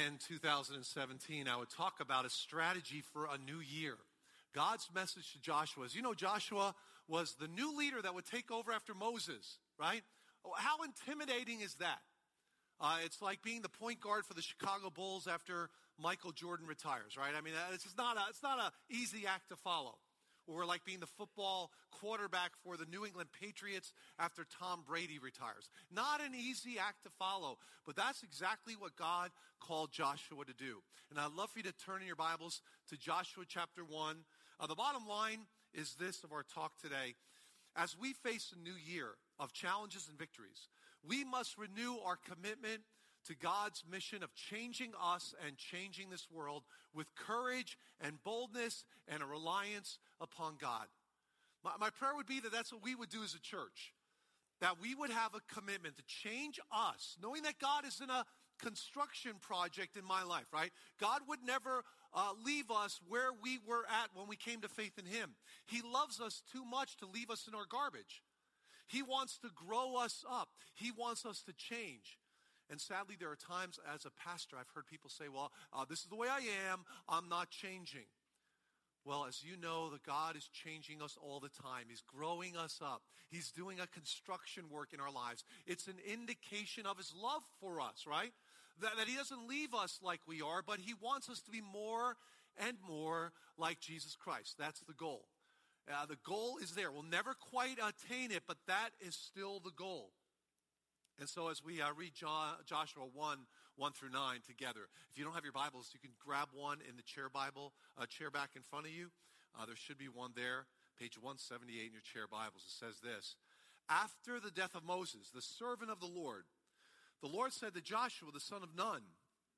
began 2017, I would talk about a strategy for a new year. God's message to Joshua is, Joshua was the new leader that would take over after Moses, right? How intimidating is that? It's like being the point guard for the Chicago Bulls after Michael Jordan retires, right? I mean, it's not an easy act to follow. Or like being the football quarterback for the New England Patriots after Tom Brady retires. Not an easy act to follow, but that's exactly what God called Joshua to do. And I'd love for you to turn in your Bibles to Joshua chapter 1. The bottom line is this of our talk today. As we face a new year of challenges and victories, we must renew our commitment to God's mission of changing us and changing this world with courage and boldness and a reliance upon God. My prayer would be that that's what we would do as a church, that we would have a commitment to change us, knowing that God is in a construction project in my life, right? God would never leave us where we were at when we came to faith in Him. He loves us too much to leave us in our garbage. He wants to grow us up. He wants us to change. And sadly, there are times as a pastor, I've heard people say, well, this is the way I am. I'm not changing. Well, as you know, that God is changing us all the time. He's growing us up. He's doing a construction work in our lives. It's an indication of His love for us, right? That He doesn't leave us like we are, but He wants us to be more and more like Jesus Christ. That's the goal. The goal is there. We'll never quite attain it, but that is still the goal. And so as we read Joshua 1 through 9 together, if you don't have your Bibles, you can grab one in the chair back in front of you. There should be one there, page 178 in your chair Bibles. It says this: After the death of Moses, the servant of the Lord said to Joshua, the son of Nun,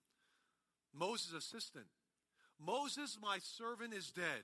Moses' assistant, Moses, my servant, is dead.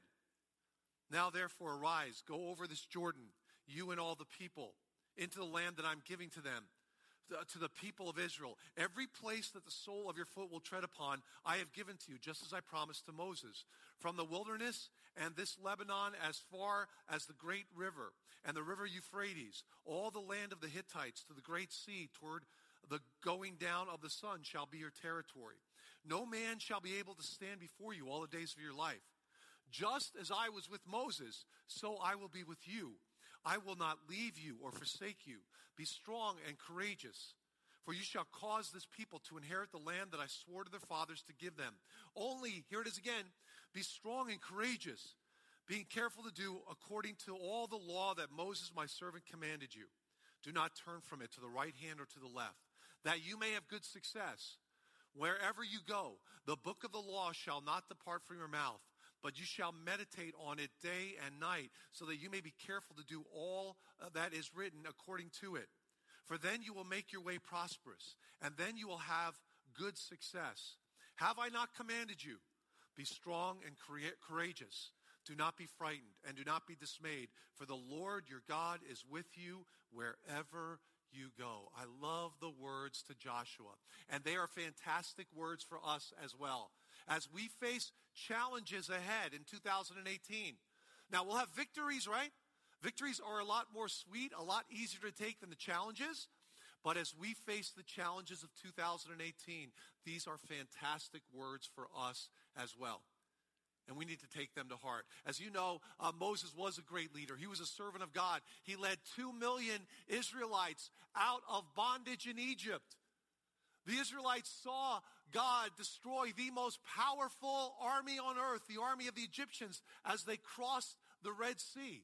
Now therefore arise, go over this Jordan, you and all the people, into the land that I'm giving to them, to the people of Israel. Every place that the sole of your foot will tread upon, I have given to you, just as I promised to Moses. From the wilderness and this Lebanon as far as the great river and the river Euphrates, all the land of the Hittites to the great sea toward the going down of the sun shall be your territory. No man shall be able to stand before you all the days of your life. Just as I was with Moses, so I will be with you. I will not leave you or forsake you. Be strong and courageous, for you shall cause this people to inherit the land that I swore to their fathers to give them. Only, here it is again, be strong and courageous, being careful to do according to all the law that Moses my servant commanded you. Do not turn from it to the right hand or to the left, that you may have good success. Wherever you go, the book of the law shall not depart from your mouth, but you shall meditate on it day and night, so that you may be careful to do all that is written according to it. For then you will make your way prosperous, and then you will have good success. Have I not commanded you? Be strong and courageous. Do not be frightened, and do not be dismayed, for the Lord your God is with you wherever you go. I love the words to Joshua, and they are fantastic words for us as well, as we face challenges ahead in 2018. Now, we'll have victories, right? Victories are a lot more sweet, a lot easier to take than the challenges. But as we face the challenges of 2018, these are fantastic words for us as well. And we need to take them to heart. As you know, Moses was a great leader. He was a servant of God. He led 2 million Israelites out of bondage in Egypt. The Israelites saw God destroy the most powerful army on earth, the army of the Egyptians, as they crossed the Red Sea.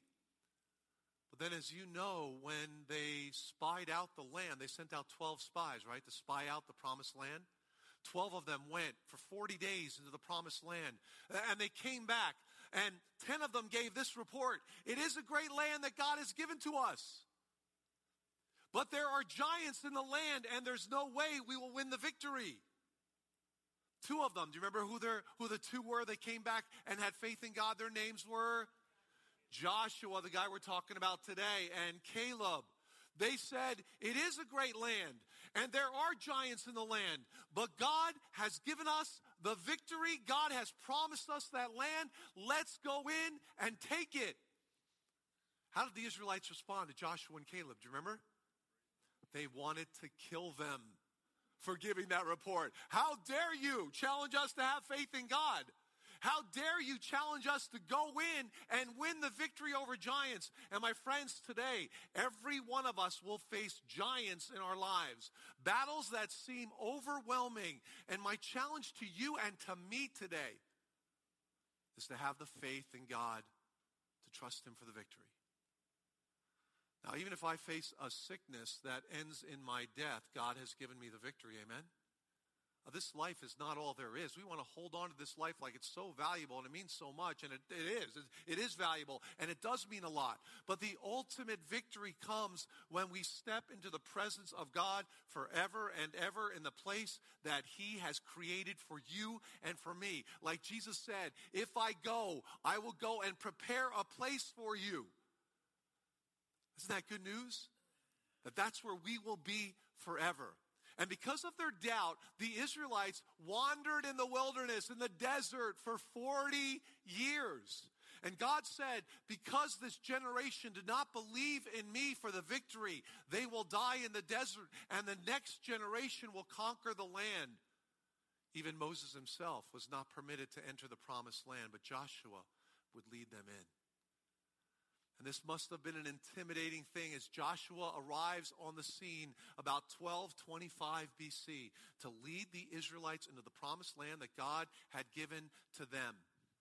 But then, as you know, when they spied out the land, they sent out 12 spies, right, to spy out the promised land. 12 of them went for 40 days into the promised land. And they came back. And 10 of them gave this report: it is a great land that God has given to us. But there are giants in the land, and there's no way we will win the victory. 2 of them, do you remember who the 2 were? They came back and had faith in God. Their names were Joshua, the guy we're talking about today, and Caleb. They said, it is a great land, and there are giants in the land, but God has given us the victory. God has promised us that land. Let's go in and take it. How did the Israelites respond to Joshua and Caleb? Do you remember? They wanted to kill them. for giving that report. How dare you challenge us to have faith in God? How dare you challenge us to go in and win the victory over giants? And my friends, today, every one of us will face giants in our lives, battles that seem overwhelming. And my challenge to you and to me today is to have the faith in God, to trust him for the victory. Now, even if I face a sickness that ends in my death, God has given me the victory, amen? This life is not all there is. We want to hold on to this life like it's so valuable, and it means so much, and it is valuable, and it does mean a lot. But the ultimate victory comes when we step into the presence of God forever and ever in the place that he has created for you and for me. Like Jesus said, if I go, I will go and prepare a place for you. Isn't that good news? That's where we will be forever. And because of their doubt, the Israelites wandered in the wilderness, in the desert, for 40 years. And God said, because this generation did not believe in me for the victory, they will die in the desert, and the next generation will conquer the land. Even Moses himself was not permitted to enter the promised land, but Joshua would lead them in. And this must have been an intimidating thing as Joshua arrives on the scene about 1225 BC to lead the Israelites into the promised land that God had given to them.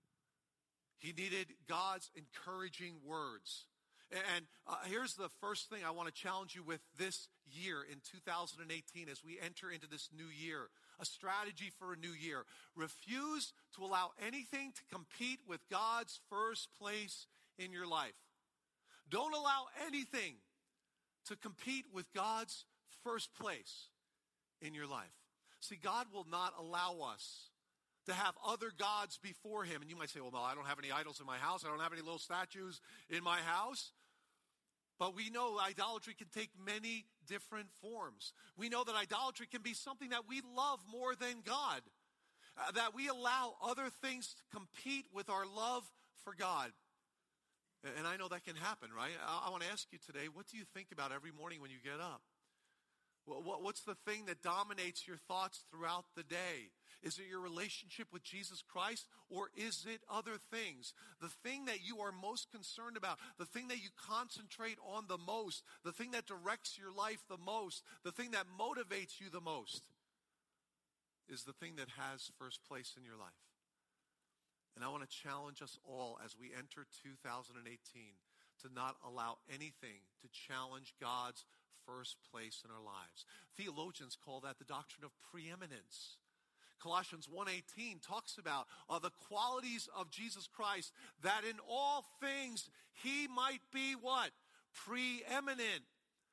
He needed God's encouraging words. And here's the first thing I want to challenge you with this year in 2018 as we enter into this new year. A strategy for a new year. Refuse to allow anything to compete with God's first place in your life. Don't allow anything to compete with God's first place in your life. See, God will not allow us to have other gods before him. And you might say, well, no, I don't have any idols in my house. I don't have any little statues in my house. But we know idolatry can take many different forms. We know that idolatry can be something that we love more than God. That we allow other things to compete with our love for God. And I know that can happen, right? I want to ask you today, what do you think about every morning when you get up? What's the thing that dominates your thoughts throughout the day? Is it your relationship with Jesus Christ, or is it other things? The thing that you are most concerned about, the thing that you concentrate on the most, the thing that directs your life the most, the thing that motivates you the most, is the thing that has first place in your life. And I want to challenge us all as we enter 2018 to not allow anything to challenge God's first place in our lives. Theologians call that the doctrine of preeminence. Colossians 1:18 talks about the qualities of Jesus Christ, that in all things he might be what? Preeminent.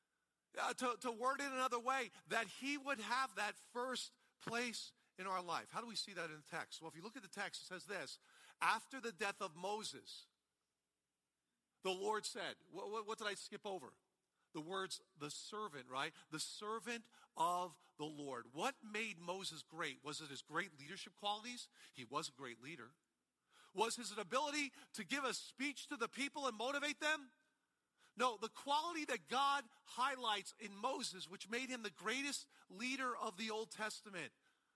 To word it another way, that he would have that first place in our life. How do we see that in the text? Well, if you look at the text, it says this. After the death of Moses, the Lord said, what did I skip over? The words, the servant, right? The servant of the Lord. What made Moses great? Was it his great leadership qualities? He was a great leader. Was his ability to give a speech to the people and motivate them? No, the quality that God highlights in Moses, which made him the greatest leader of the Old Testament,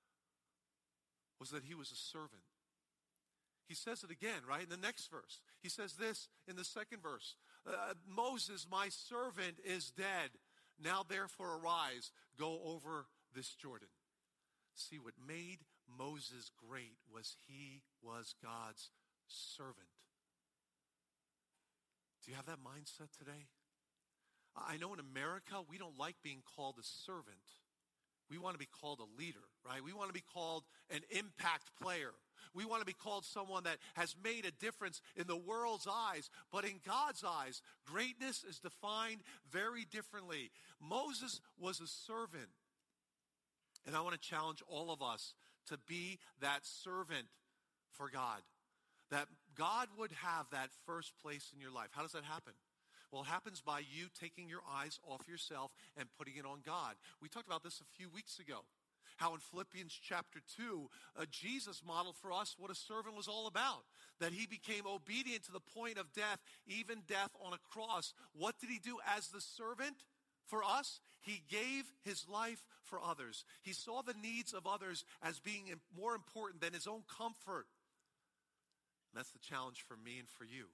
was that he was a servant. He says it again, right, in the next verse. He says this in the second verse. Moses, my servant, is dead. Now therefore arise, go over this Jordan. See, what made Moses great was he was God's servant. Do you have that mindset today? I know in America, we don't like being called a servant. We want to be called a leader, right? We want to be called an impact player. We want to be called someone that has made a difference in the world's eyes. But in God's eyes, greatness is defined very differently. Moses was a servant. And I want to challenge all of us to be that servant for God. That God would have that first place in your life. How does that happen? Well, it happens by you taking your eyes off yourself and putting it on God. We talked about this a few weeks ago. How in Philippians chapter 2, Jesus modeled for us what a servant was all about. That he became obedient to the point of death, even death on a cross. What did he do as the servant? For us, he gave his life for others. He saw the needs of others as being more important than his own comfort. And that's the challenge for me and for you.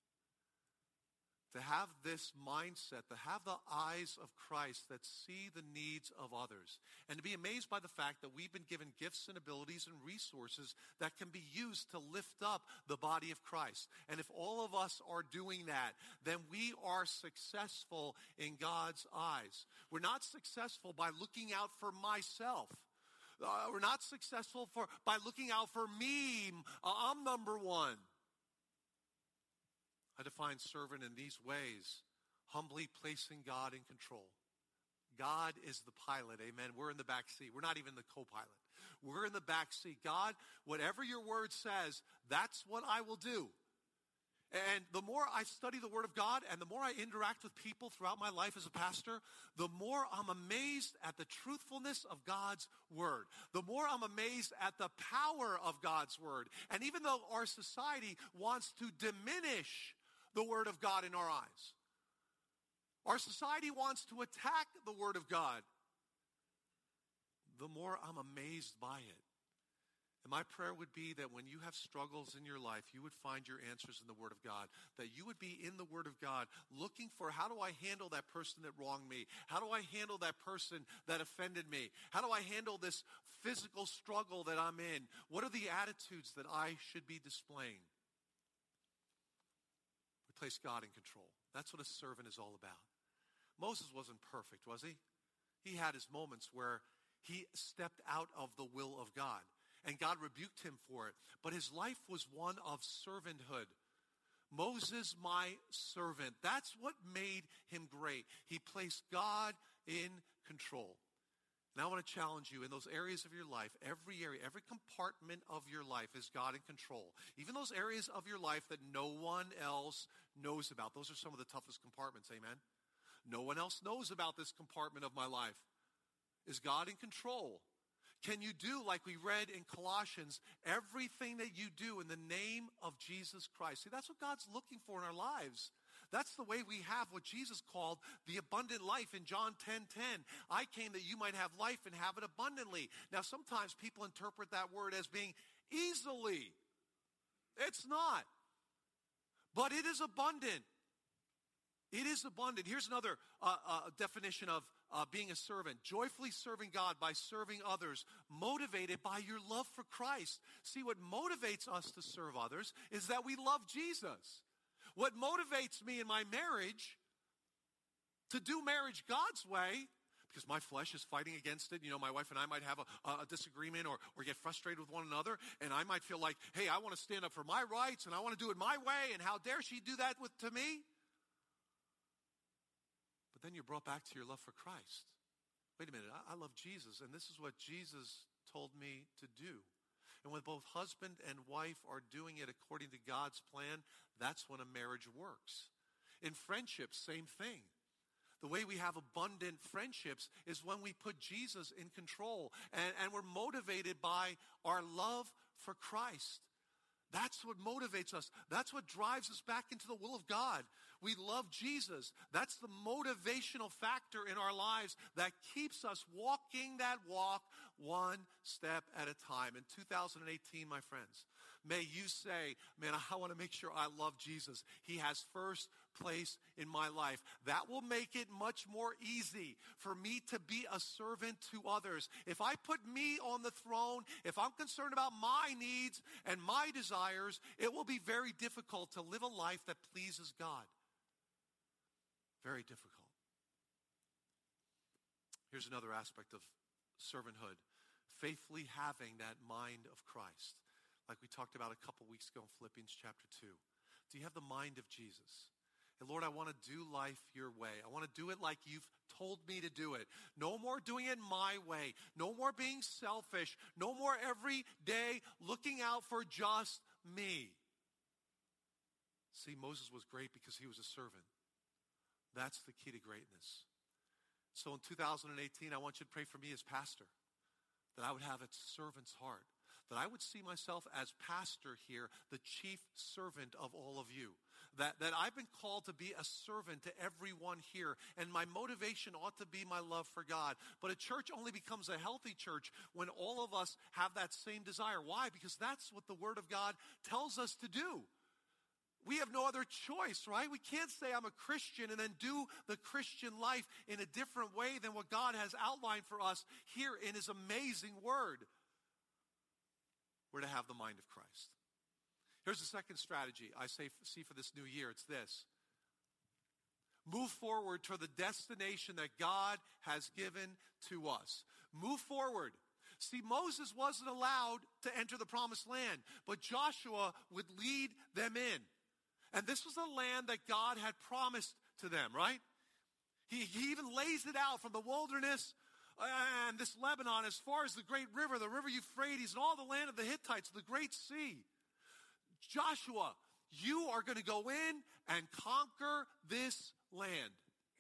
To have this mindset, to have the eyes of Christ that see the needs of others, and to be amazed by the fact that we've been given gifts and abilities and resources that can be used to lift up the body of Christ. And if all of us are doing that, then we are successful in God's eyes. We're not successful by looking out for myself. We're not successful by looking out for me. I'm number one. I define servant in these ways: humbly placing God in control. God is the pilot, amen. We're in the back seat. We're not even the co-pilot. We're in the back seat. God, whatever your word says, that's what I will do. And the more I study the Word of God and the more I interact with people throughout my life as a pastor, the more I'm amazed at the truthfulness of God's Word. The more I'm amazed at the power of God's Word. And even though our society wants to diminish the Word of God in our eyes, our society wants to attack the Word of God, the more I'm amazed by it. And my prayer would be that when you have struggles in your life, you would find your answers in the Word of God. That you would be in the Word of God looking for, how do I handle that person that wronged me? How do I handle that person that offended me? How do I handle this physical struggle that I'm in? What are the attitudes that I should be displaying? We place God in control. That's what a servant is all about. Moses wasn't perfect, was he? He had his moments where he stepped out of the will of God. And God rebuked him for it. But his life was one of servanthood. Moses, my servant. That's what made him great. He placed God in control. Now I want to challenge you in those areas of your life, every area, every compartment of your life is God in control. Even those areas of your life that no one else knows about. Those are some of the toughest compartments, amen? No one else knows about this compartment of my life. Is God in control? Can you do, like we read in Colossians, everything that you do in the name of Jesus Christ? See, that's what God's looking for in our lives. That's the way we have what Jesus called the abundant life in John 10:10. I came that you might have life and have it abundantly. Now, sometimes people interpret that word as being easily. It's not. But it is abundant. It is abundant. Here's another definition of being a servant. Joyfully serving God by serving others, motivated by your love for Christ. See, what motivates us to serve others is that we love Jesus. What motivates me in my marriage to do marriage God's way, because my flesh is fighting against it. You know, my wife and I might have a disagreement or get frustrated with one another, and I might feel like, hey, I want to stand up for my rights, and I want to do it my way, and how dare she do that to me? Then you're brought back to your love for Christ. Wait a minute, I love Jesus, and this is what Jesus told me to do. And when both husband and wife are doing it according to God's plan, that's when a marriage works. In friendships, same thing. The way we have abundant friendships is when we put Jesus in control, and we're motivated by our love for Christ. That's what motivates us. That's what drives us back into the will of God. We love Jesus. That's the motivational factor in our lives that keeps us walking that walk one step at a time. In 2018, my friends, may you say, man, I want to make sure I love Jesus. He has first place in my life. That will make it much more easy for me to be a servant to others. If I put me on the throne, if I'm concerned about my needs and my desires, it will be very difficult to live a life that pleases God. Very difficult. Here's another aspect of servanthood. Faithfully having that mind of Christ. Like we talked about a couple weeks ago in Philippians chapter 2. Do you have the mind of Jesus? And Lord, I want to do life your way. I want to do it like you've told me to do it. No more doing it my way. No more being selfish. No more every day looking out for just me. See, Moses was great because he was a servant. That's the key to greatness. So in 2018, I want you to pray for me as pastor, that I would have a servant's heart, that I would see myself as pastor here, the chief servant of all of you. That I've been called to be a servant to everyone here, and my motivation ought to be my love for God. But a church only becomes a healthy church when all of us have that same desire. Why? Because that's what the Word of God tells us to do. We have no other choice, right? We can't say I'm a Christian and then do the Christian life in a different way than what God has outlined for us here in His amazing Word. We're to have the mind of Christ. Here's the second strategy I see for this new year. It's this. Move forward toward the destination that God has given to us. Move forward. See, Moses wasn't allowed to enter the promised land, but Joshua would lead them in. And this was a land that God had promised to them, right? He even lays it out from the wilderness and this Lebanon as far as the great river, the river Euphrates, and all the land of the Hittites, the great sea. Joshua, you are going to go in and conquer this land.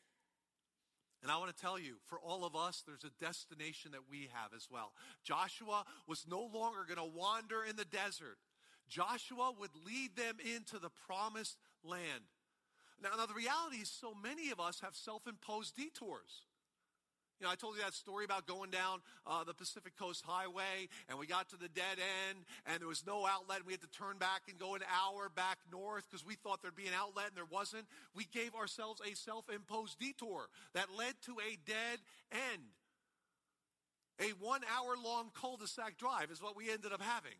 And I want to tell you, for all of us, there's a destination that we have as well. Joshua was no longer going to wander in the desert. Joshua would lead them into the promised land. Now, the reality is so many of us have self-imposed detours. You know, I told you that story about going down the Pacific Coast Highway, and we got to the dead end, and there was no outlet, and we had to turn back and go an hour back north because we thought there'd be an outlet, and there wasn't. We gave ourselves a self-imposed detour that led to a dead end. A 1 hour long cul-de-sac drive is what we ended up having.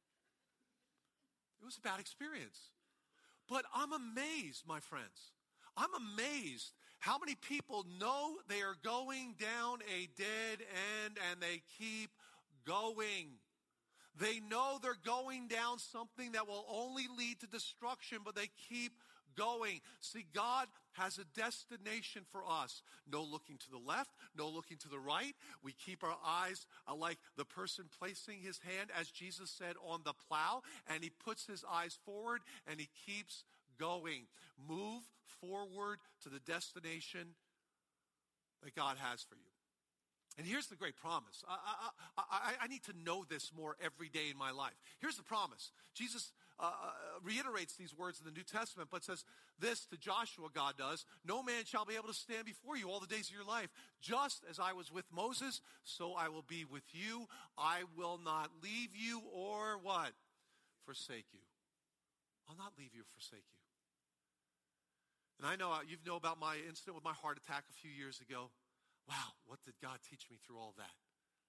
It was a bad experience. But I'm amazed, my friends. I'm amazed how many people know they are going down a dead end and they keep going. They know they're going down something that will only lead to destruction, but they keep going. See, God has a destination for us. No looking to the left, no looking to the right. We keep our eyes like the person placing his hand, as Jesus said, on the plow, and he puts his eyes forward and he keeps going. Move forward to the destination that God has for you. And here's the great promise. I need to know this more every day in my life. Here's the promise. Jesus reiterates these words in the New Testament, but says this to Joshua, God does, no man shall be able to stand before you all the days of your life. Just as I was with Moses, so I will be with you. I will not leave you or what? Forsake you. I'll not leave you or forsake you. And I know you know about my incident with my heart attack a few years ago. Wow, what did God teach me through all that?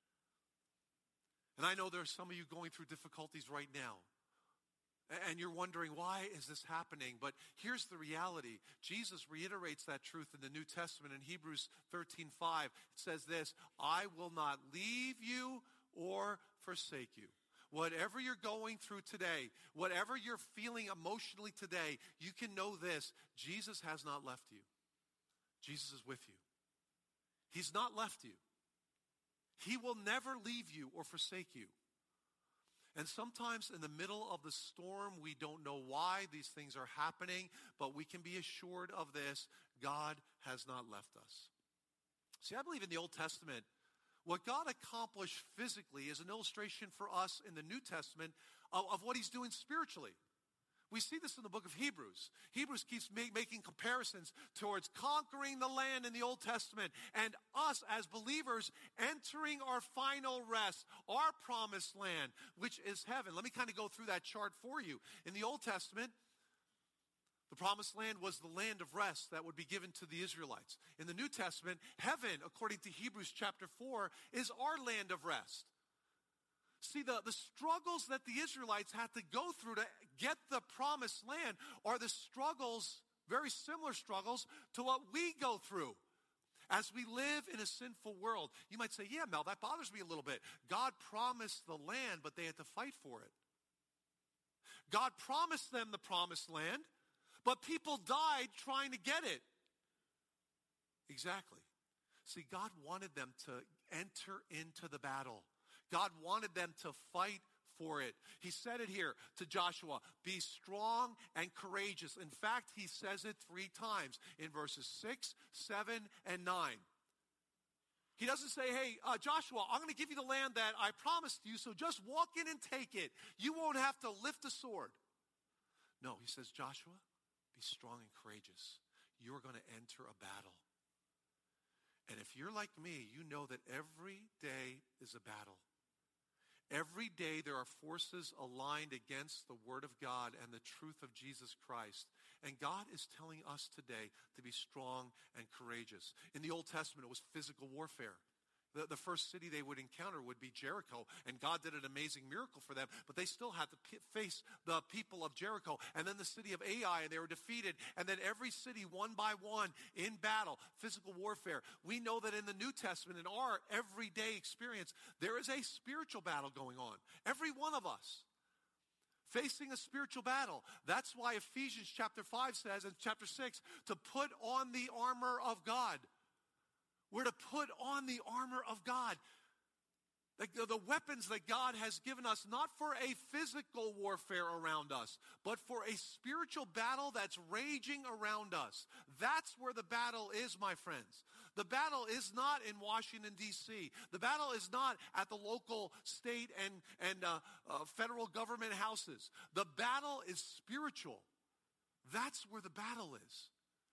And I know there are some of you going through difficulties right now. And you're wondering, why is this happening? But here's the reality. Jesus reiterates that truth in the New Testament in Hebrews 13:5. It says this, I will not leave you or forsake you. Whatever you're going through today, whatever you're feeling emotionally today, you can know this. Jesus has not left you. Jesus is with you. He's not left you. He will never leave you or forsake you. And sometimes in the middle of the storm, we don't know why these things are happening, but we can be assured of this. God has not left us. See, I believe in the Old Testament, what God accomplished physically is an illustration for us in the New Testament of what he's doing spiritually. We see this in the book of Hebrews. Hebrews keeps making comparisons towards conquering the land in the Old Testament and us as believers entering our final rest, our promised land, which is heaven. Let me kind of go through that chart for you. In the Old Testament, the promised land was the land of rest that would be given to the Israelites. In the New Testament, heaven, according to Hebrews chapter 4, is our land of rest. See, the struggles that the Israelites had to go through to get the promised land are the struggles, very similar struggles, to what we go through as we live in a sinful world. You might say, yeah, Mel, that bothers me a little bit. God promised the land, but they had to fight for it. God promised them the promised land, but people died trying to get it. Exactly. See, God wanted them to enter into the battle. God wanted them to fight for it. He said it here to Joshua, be strong and courageous. In fact, he says it 3 times in verses 6, 7, and 9. He doesn't say, hey, Joshua, I'm going to give you the land that I promised you, so just walk in and take it. You won't have to lift a sword. No, he says, Joshua, be strong and courageous. You're going to enter a battle. And if you're like me, you know that every day is a battle. Every day there are forces aligned against the Word of God and the truth of Jesus Christ. And God is telling us today to be strong and courageous. In the Old Testament, it was physical warfare. The first city they would encounter would be Jericho, and God did an amazing miracle for them, but they still had to face the people of Jericho, and then the city of Ai, and they were defeated, and then every city one by one in battle, physical warfare. We know that in the New Testament, in our everyday experience, there is a spiritual battle going on. Every one of us facing a spiritual battle. That's why Ephesians chapter 5 says, in chapter 6, to put on the armor of God. We're to put on the armor of God. The weapons that God has given us, not for a physical warfare around us, but for a spiritual battle that's raging around us. That's where the battle is, my friends. The battle is not in Washington, D.C. The battle is not at the local, state, and federal government houses. The battle is spiritual. That's where the battle is.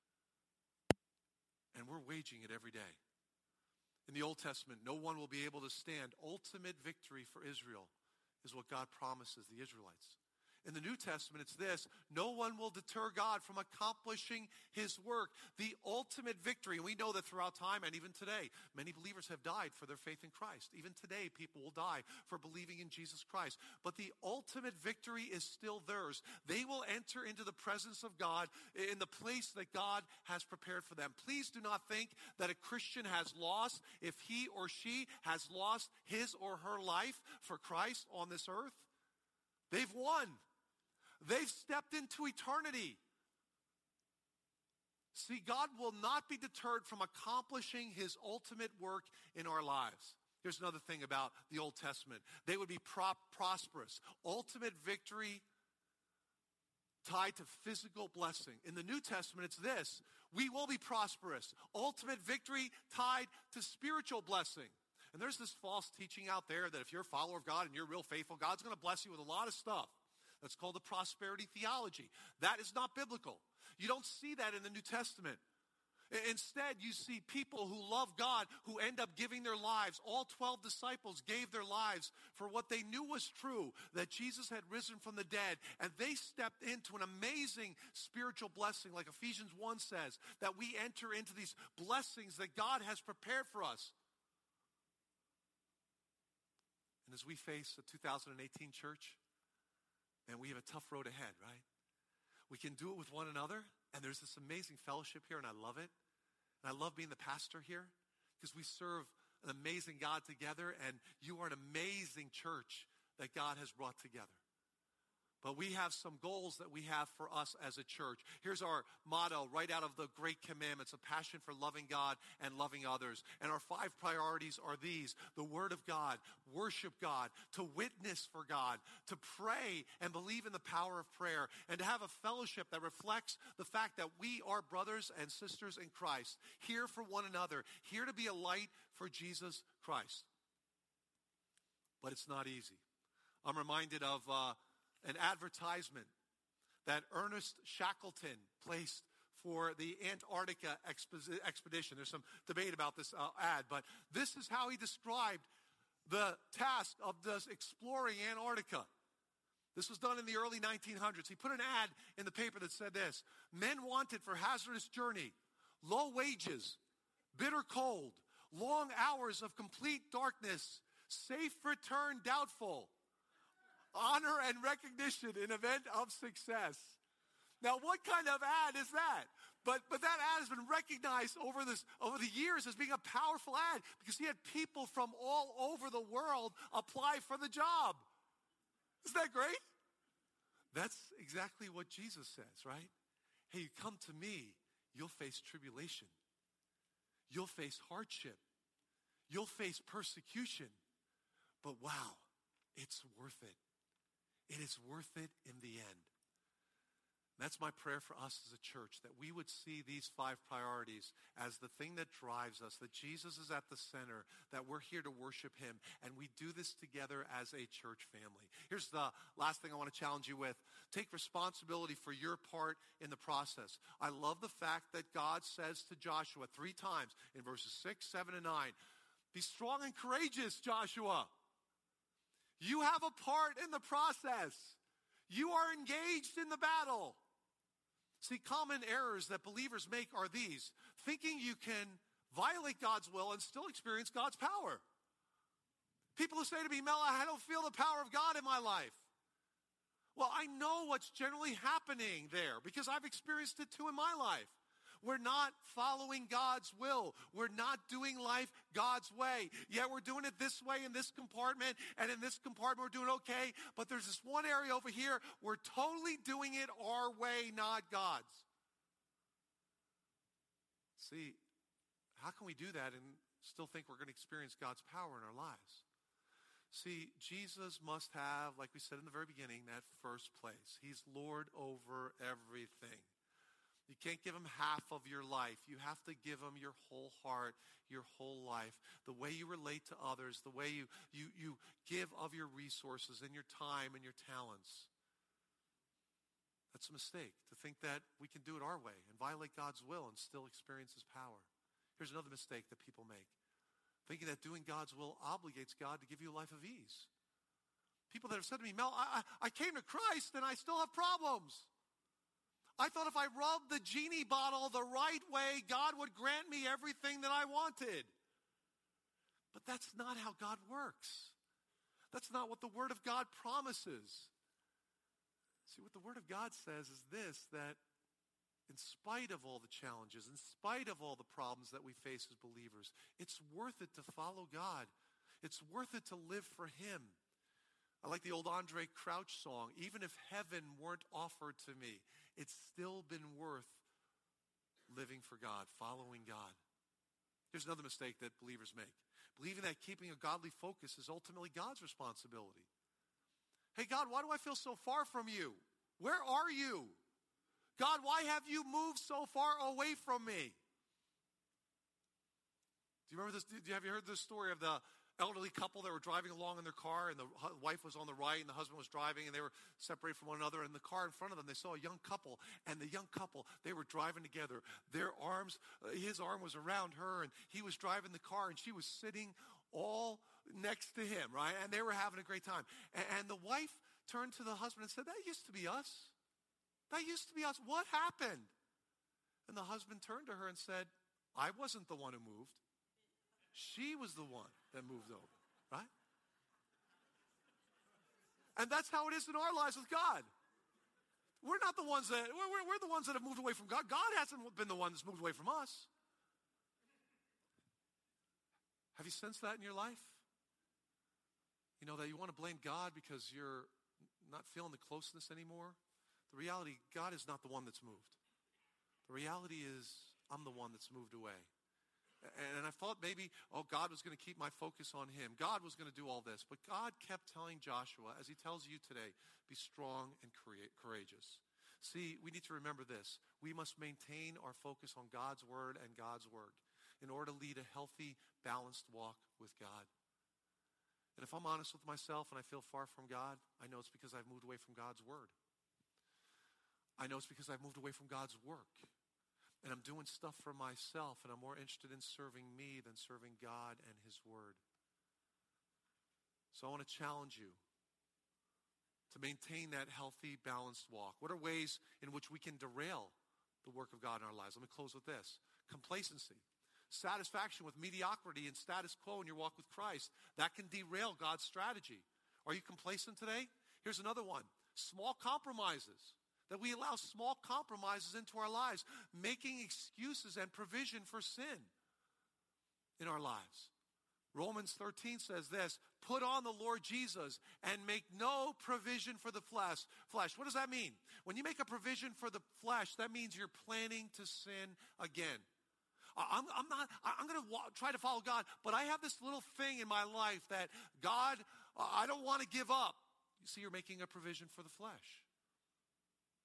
And we're waging it every day. In the Old Testament, no one will be able to stand. Ultimate victory for Israel is what God promises the Israelites. In the New Testament, it's this: no one will deter God from accomplishing his work. The ultimate victory, and we know that throughout time and even today, many believers have died for their faith in Christ. Even today, people will die for believing in Jesus Christ. But the ultimate victory is still theirs. They will enter into the presence of God in the place that God has prepared for them. Please do not think that a Christian has lost if he or she has lost his or her life for Christ on this earth. They've won. They've stepped into eternity. See, God will not be deterred from accomplishing his ultimate work in our lives. Here's another thing about the Old Testament. They would be prosperous. Ultimate victory tied to physical blessing. In the New Testament, it's this: we will be prosperous. Ultimate victory tied to spiritual blessing. And there's this false teaching out there that if you're a follower of God and you're real faithful, God's going to bless you with a lot of stuff. That's called the prosperity theology. That is not biblical. You don't see that in the New Testament. Instead, you see people who love God who end up giving their lives. All 12 disciples gave their lives for what they knew was true, that Jesus had risen from the dead. And they stepped into an amazing spiritual blessing, like Ephesians 1 says, that we enter into these blessings that God has prepared for us. And as we face the 2018 church, and we have a tough road ahead, right? We can do it with one another, and there's this amazing fellowship here, and I love it. And I love being the pastor here because we serve an amazing God together, and you are an amazing church that God has brought together. But we have some goals that we have for us as a church. Here's our motto right out of the Great Commandments: a passion for loving God and loving others. And our 5 priorities are these: the Word of God, worship God, to witness for God, to pray and believe in the power of prayer, and to have a fellowship that reflects the fact that we are brothers and sisters in Christ, here for one another, here to be a light for Jesus Christ. But it's not easy. I'm reminded of an advertisement that Ernest Shackleton placed for the Antarctica expedition. There's some debate about this ad, but this is how he described the task of exploring Antarctica. This was done in the early 1900s. He put an ad in the paper that said this: men wanted for hazardous journey, low wages, bitter cold, long hours of complete darkness, safe return doubtful, honor and recognition in event of success. Now, what kind of ad is that? But that ad has been recognized over the years as being a powerful ad because he had people from all over the world apply for the job. Isn't that great? That's exactly what Jesus says, right? Hey, you come to me, you'll face tribulation. You'll face hardship. You'll face persecution. But wow, it's worth it. It is worth it in the end. That's my prayer for us as a church, that we would see these 5 priorities as the thing that drives us, that Jesus is at the center, that we're here to worship him, and we do this together as a church family. Here's the last thing I want to challenge you with. Take responsibility for your part in the process. I love the fact that God says to Joshua 3 times in verses 6, 7, and 9, be strong and courageous, Joshua. You have a part in the process. You are engaged in the battle. See, common errors that believers make are these: thinking you can violate God's will and still experience God's power. People who say to me, Mel, I don't feel the power of God in my life. Well, I know what's generally happening there because I've experienced it too in my life. We're not following God's will. We're not doing life God's way. Yeah, we're doing it this way in this compartment, and in this compartment we're doing okay, but there's this one area over here, we're totally doing it our way, not God's. See, how can we do that and still think we're going to experience God's power in our lives? See, Jesus must have, like we said in the very beginning, that first place. He's Lord over everything. You can't give him half of your life. You have to give him your whole heart, your whole life, the way you relate to others, the way you give of your resources and your time and your talents. That's a mistake, to think that we can do it our way and violate God's will and still experience his power. Here's another mistake that people make, thinking that doing God's will obligates God to give you a life of ease. People that have said to me, Mel, I came to Christ and I still have problems. I thought if I rubbed the genie bottle the right way, God would grant me everything that I wanted. But that's not how God works. That's not what the Word of God promises. See, what the Word of God says is this, that in spite of all the challenges, in spite of all the problems that we face as believers, it's worth it to follow God. It's worth it to live for him. I like the old Andre Crouch song, even if heaven weren't offered to me, it's still been worth living for God, following God. Here's another mistake that believers make, believing that keeping a godly focus is ultimately God's responsibility. Hey, God, why do I feel so far from you? Where are you? God, why have you moved so far away from me? Do you remember this? Have you heard this story of the elderly couple that were driving along in their car, and the wife was on the right and the husband was driving, and they were separated from one another. In the car in front of them, they saw a young couple, and the young couple, they were driving together. Their arms, his arm was around her, and he was driving the car, and she was sitting all next to him, right? And they were having a great time. And the wife turned to the husband and said, that used to be us. That used to be us. What happened? And the husband turned to her and said, I wasn't the one who moved. She was the one that moved over, right? And that's how it is in our lives with God. We're not the ones that, we're the ones that have moved away from God. God hasn't been the one that's moved away from us. Have you sensed that in your life? You know, that you want to blame God because you're not feeling the closeness anymore? The reality, God is not the one that's moved. The reality is, I'm the one that's moved away. And I thought maybe, God was going to keep my focus on him. God was going to do all this. But God kept telling Joshua, as he tells you today, be strong and courageous. See, we need to remember this. We must maintain our focus on God's word and God's work in order to lead a healthy, balanced walk with God. And if I'm honest with myself and I feel far from God, I know it's because I've moved away from God's word. I know it's because I've moved away from God's work. And I'm doing stuff for myself, and I'm more interested in serving me than serving God and his word. So I want to challenge you to maintain that healthy, balanced walk. What are ways in which we can derail the work of God in our lives? Let me close with this. Complacency. Satisfaction with mediocrity and status quo in your walk with Christ. That can derail God's strategy. Are you complacent today? Here's another one. Small compromises. That we allow small compromises into our lives, making excuses and provision for sin in our lives. Romans 13 says this, put on the Lord Jesus and make no provision for the flesh. What does that mean? When you make a provision for the flesh, that means you're planning to sin again. I'm going to try to follow God, but I have this little thing in my life that God, I don't want to give up. You see, you're making a provision for the flesh.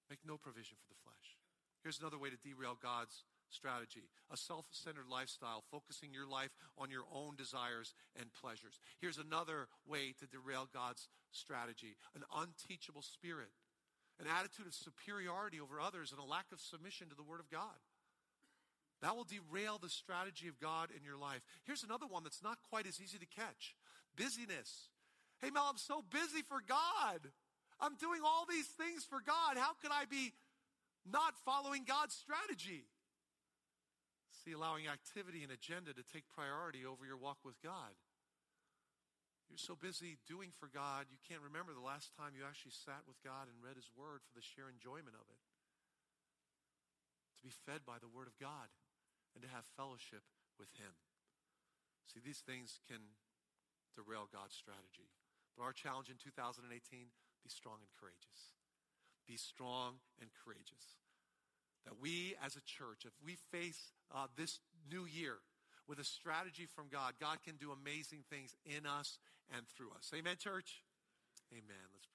Make no provision for the flesh. Here's another way to derail God's strategy: a self-centered lifestyle, focusing your life on your own desires and pleasures. Here's another way to derail God's strategy: an unteachable spirit, an attitude of superiority over others, and a lack of submission to the Word of God. That will derail the strategy of God in your life. Here's another one that's not quite as easy to catch: busyness. Hey, Mel, I'm so busy for God. I'm doing all these things for God. How could I be not following God's strategy? See, allowing activity and agenda to take priority over your walk with God. You're so busy doing for God, you can't remember the last time you actually sat with God and read His Word for the sheer enjoyment of it. To be fed by the Word of God and to have fellowship with Him. See, these things can derail God's strategy. But our challenge in 2018, be strong and courageous. Be strong and courageous. That we as a church, if we face this new year with a strategy from God, God can do amazing things in us and through us. Amen, church? Amen. Let's pray.